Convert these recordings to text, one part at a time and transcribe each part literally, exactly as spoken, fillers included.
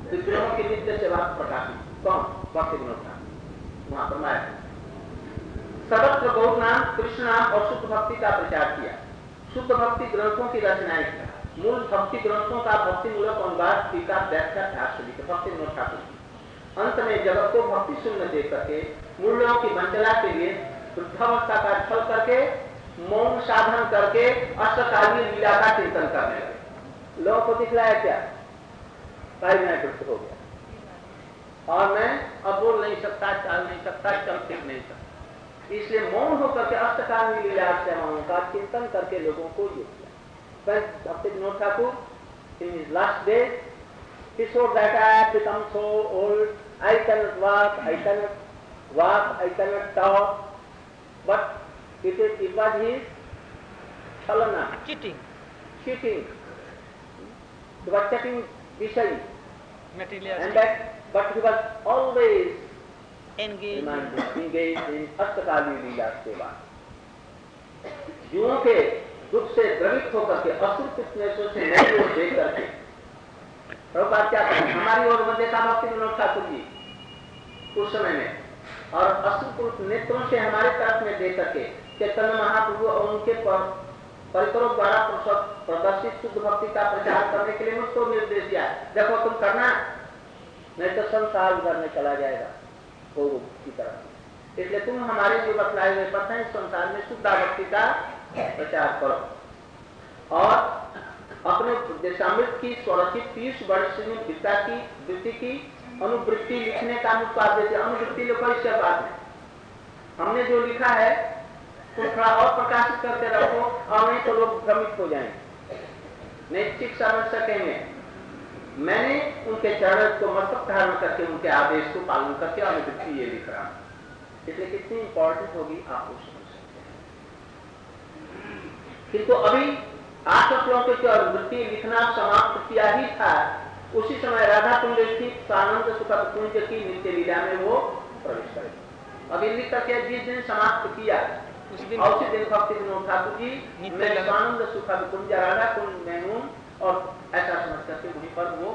विग्रहों की नित्य सेवा प्रकाशित कौन? भक्ति विनोद ठाकुर। वहां फरमाया सर्वत्र गौर नाम, कृष्ण नाम और शुद्ध भक्ति का प्रचार किया। शुद्ध भक्ति ग्रंथों की रचनाएं किया। मूल भक्ति ग्रंथों का भक्ति मूलक अनुवाद, टीका, व्याख्या, भाष्य लिखे भक्ति विनोद ठाकुर। अंत में जगत को भक्ति शून्य दे करके मूल्यों की मंचला के लिए वृद्धावस्था का छल करके मौन साधन करके अष्टकालीन लीला का चिंतन करने लगे। लोगों को दिखलाया क्या? भाई मैं दुष्ट हो गया और मैं अब बोल नहीं सकता, चल नहीं सकता, चल फिर नहीं सकता। इसलिए मौन होकर के अष्टकालीन लीला सेवाओं का चिंतन करके लोगों को योग किया। भक्ति Vinod Thakur in his last days he showed that I have become so old, I cannot walk, I cannot walk, I cannot talk, but it is it was his chalana, cheating, cheating, he was chatting Vishai, materialistic, and that but he was always engaged engaged in अष्टकालीन लीला सेवा। जीवों के दुख से द्रवित होकर के असुर कृष्णेश्वर से नई ओर देख करके प्रभुपाद क्या करें? हमारी ओर मध्य था भक्ति विनोद ठाकुर जी उस समय में, और असुर नेत्रों से हमारे तरफ में देख करके चैतन्य महाप्रभु और उनके परिकरों द्वारा प्रदर्शित शुद्ध भक्ति का प्रचार करने के लिए मुझको निर्देश दिया। देखो तुम करना, नहीं तो संसार उधरने चला जाएगा वो की तरफ। इसलिए तुम हमारे जो बतलाए हुए पथ हैं संसार में शुद्ध भक्ति का प्रचार करो और अपने देशामृत की स्वरचित पीयूष वर्ष में गीता की वृत्ति की अनुवृत्ति लिखने का मुझको आदेश दिया। अनुवृत्ति लिखो इसके बाद में हमने जो लिखा है तुम थोड़ा और प्रकाशित करके रखो और नहीं तो लोग भ्रमित हो जाएंगे, नैतिक समझ सकेंगे। मैंने उनके चरण को मस्तक धारण करके उनके आदेश को पालन करके अनुवृत्ति ये लिख रहा हूं। इसलिए कितनी इंपॉर्टेंट होगी आप उस किंतु अभी आठ श्लोकों की अनुवृत्ति लिखना समाप्त किया ही था, उसी समय राधा कुंड स्थित सानंद सुखद कुंज की नित्य लीला में वो प्रवेश करेगा। अभी लिख करके जिस दिन समाप्त किया उसी दिन उसी दिन भक्ति विनोद ठाकुर जी मैं सानंद सुखद कुंज राधा कुंज में हूँ और ऐसा समझ करके वहीं पर वो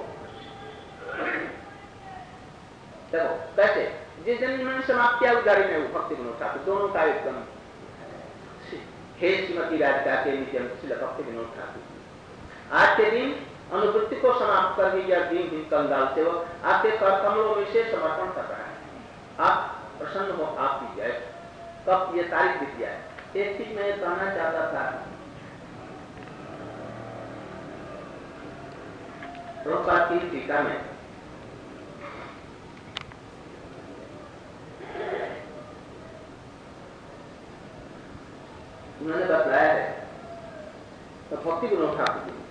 देखो कैसे जिस दिन उन्होंने समाप्त किया उस गाड़ी में वो भक्ति विनोद ठाकुर दोनों का एकदम हे श्रीमती राधिका के नित्यम श्री भक्ति विनोद ठाकुर आज के दिन अनुवृत्ति को समाप्त कर ही यह दिन दिन कंगाल सेवक आपके कर कमलों में से समर्पण कर रहा है। आप प्रसन्न हो आपकी जय। कब ये तारीख दिख गया है। एक चीज मैं कहना चाहता था, प्रभुपाद की टीका में उन्होंने बताया है तो भक्ति विनोद ठाकुर जी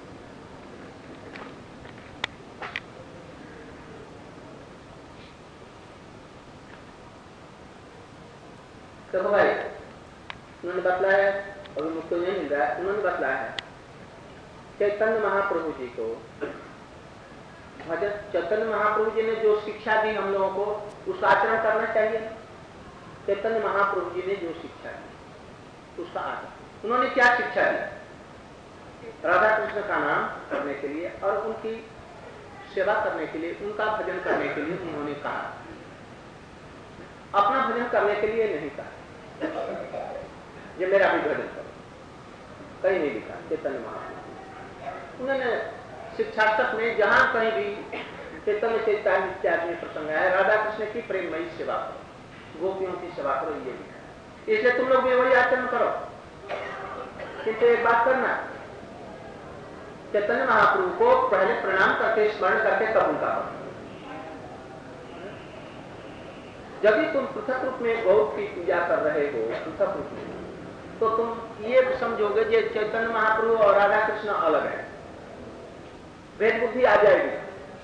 तो भाई उन्होंने बतलाया अभी मुझको नहीं मिल रहा है। उन्होंने बतलाया है चैतन्य महाप्रभु जी को भजन चैतन्य महाप्रभु जी ने जो शिक्षा दी हम लोगों को उसका आचरण करना चाहिए। चैतन्य महाप्रभु जी ने जो शिक्षा दी उसका आचरण, उन्होंने क्या शिक्षा दी? राधा कृष्ण का नाम करने के लिए और उनकी सेवा करने के लिए, उनका भजन करने के लिए उन्होंने कहा। अपना भजन करने के लिए नहीं कहा ये मेरा भी भजन करो, कहीं नहीं लिखा। चैतन्य महाप्रभु उन्होंने शिक्षार्थक में जहां कहीं भी चैतन्य चैतन्य इत्यादि में प्रसंग है राधा कृष्ण की प्रेममयी सेवा करो, गोपियों की सेवा करो, ये लिखा है। इसलिए तुम लोग भी वही आचरण करो। किंतु एक बात करना, चैतन्य महाप्रभु को पहले प्रणाम करके स्मरण करके तब उनका करो। जब भी तुम पृथक रूप में गौ की पूजा कर रहे हो पृथक रूप में, तो तुम ये समझोगे कि चैतन्य महाप्रभु और राधा कृष्ण अलग है, भेद बुद्धि आ जाएगी।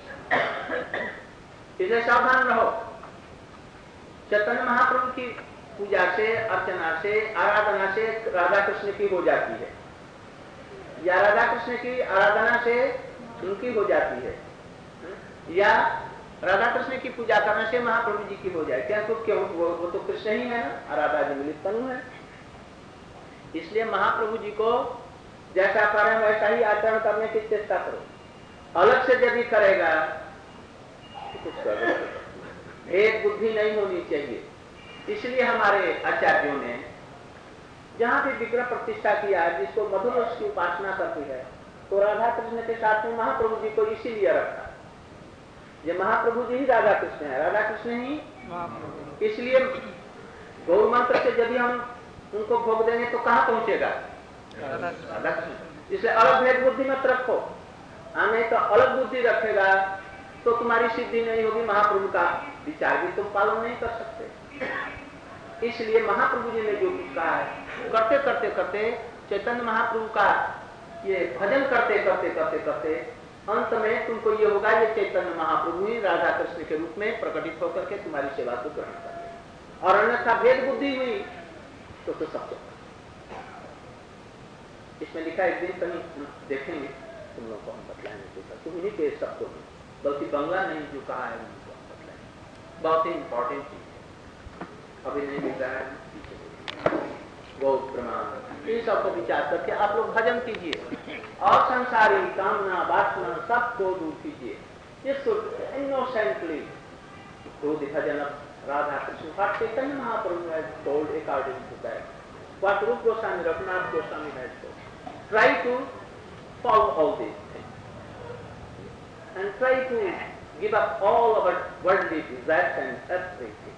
इसलिए सावधान रहो। चैतन्य महाप्रभु की पूजा से, अर्चना से, आराधना से राधा कृष्ण की हो जाती है, या राधा कृष्ण की आराधना से उनकी हो जाती है, या राधा कृष्ण की पूजा करने से महाप्रभु जी की हो जाए। क्या तो क्यों वो, वो तो कृष्ण ही है ना, राधा जी मिलित तनु है। इसलिए महाप्रभु जी को जैसा करें वैसा ही आचरण करने की चेष्टा करो। अलग से यदि करेगा कुछ कर दो। भेद बुद्धि नहीं होनी चाहिए। इसलिए हमारे आचार्यों ने जहां भी विग्रह प्रतिष्ठा किया है, जिसको मधुर रस की उपासना करती है, तो राधा कृष्ण के साथ में महाप्रभु जी को इसीलिए रखा। ये महाप्रभु जी ही राधा कृष्ण है, राधा कृष्ण ही महाप्रभु। इसलिए गौर मंत्र से यदि हम उनको भोग देंगे तो कहां पहुंचेगा? राधा कृष्ण। इसलिए अलग भेद बुद्धि मत रखो, हाँ नहीं तो अलग बुद्धि रखेगा तो तुम्हारी सिद्धि नहीं होगी, महाप्रभु का विचार भी तुम पालन नहीं कर सकते। इसलिए महाप्रभु जी ने जो कुछ कहा है, करते करते करते चैतन्य महाप्रभु का ये भजन करते करते करते करते अंत में तुमको ये होगा, ये चैतन्य महाप्रभु ही राधा कृष्ण के रूप में प्रकटित होकर के तुम्हारी सेवा को ग्रहण कर ले। और अन्यथा भेद बुद्धि हुई तो तो सब इसमें लिखा, एक दिन कहीं देखेंगे, तुम लोग को हम बतलाएंगे, तुम इन्हीं के शब्दों में, बल्कि बंगला नहीं जो कहा है उनको हम बतलाएंगे। बहुत ही इंपॉर्टेंट चीज है, अभी नहीं मिल रहा है। बहुत प्रमाण इन सबको विचार करके आप लोग भजन कीजिए और संसारी कामना वासना सबको दूर कीजिए। Innocently do the bhajan of Radha Krishna. What Chaitanya Mahaprabhu has told according to that, what Rupa Goswami Raghunath Goswami has told. Try to follow all these things and try to give up all our worldly desires and everything.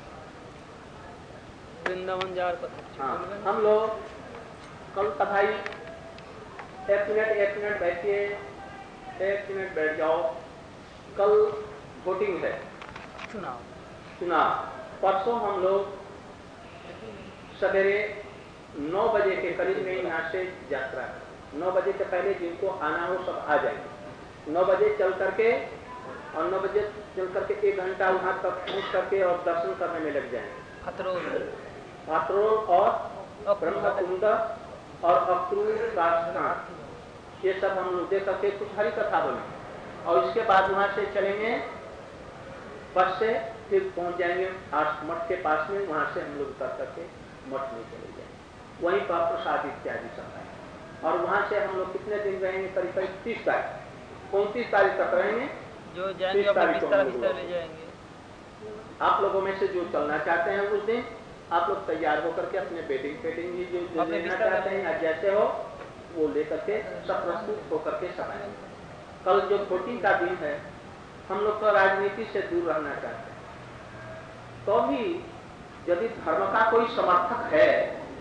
Vrindavan जार पर हाँ, हम लोग कल भाई एक मिनट एक minute बैठिए, एक मिनट बैठ जाओ। कल वोटिंग है, चुनाव चुनाव परसों हम लोग सवेरे नौ बजे के करीब में यहाँ से यात्रा है। नौ बजे से पहले जिनको आना हो सब आ जाएंगे। नौ बजे चल करके और नौ बजे चल करके एक घंटा वहाँ तक पहुँच करके और दर्शन करने में लग जाएंगे। अतरोल और ब्रह्मकुंड और अक्रूर का स्थान, ये सब हम लोग देख करके कुछ हरी कथा बोले और इसके बाद वहाँ से चलेंगे बस से, फिर पहुँच जाएंगे आठ मठ के पास में। वहाँ से हम लोग उतर करके मठ में चले जाएंगे, वहीं पर प्रसाद इत्यादि सब है। और वहां से हम लोग कितने दिन रहेंगे? करीब करीब तीस तारीख उनतीस तारीख तक रहेंगे। जो जाएंगे अपने बिस्तर बिस्तर ले जाएंगे। आप लोगों में से जो चलना चाहते हैं उस दिन आप लोग तैयार होकर के अपने बेडिंग फेडिंग जो, जो लेना चाहते हैं या जैसे हो वो लेकर के सब प्रस्तुत होकर के सब आएंगे। कल जो वोटिंग का दिन है, हम लोग तो राजनीति से दूर रहना चाहते हैं, तो भी यदि धर्म का कोई समर्थक है,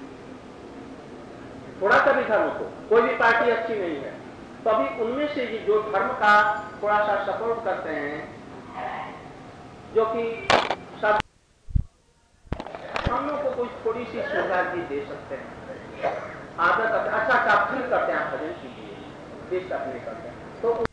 थोड़ा सा भी धर्म को, कोई भी पार्टी अच्छी नहीं है, तो अभी उनमें से जो धर्म का थोड़ा सा सपोर्ट करते हैं, जो कि सब हम लोग को कोई थोड़ी सी सुविधा भी दे सकते हैं। आदत अच्छा अच्छा फील करते हैं, भजन कीजिए, डिस्टर्ब नहीं करते हैं, तो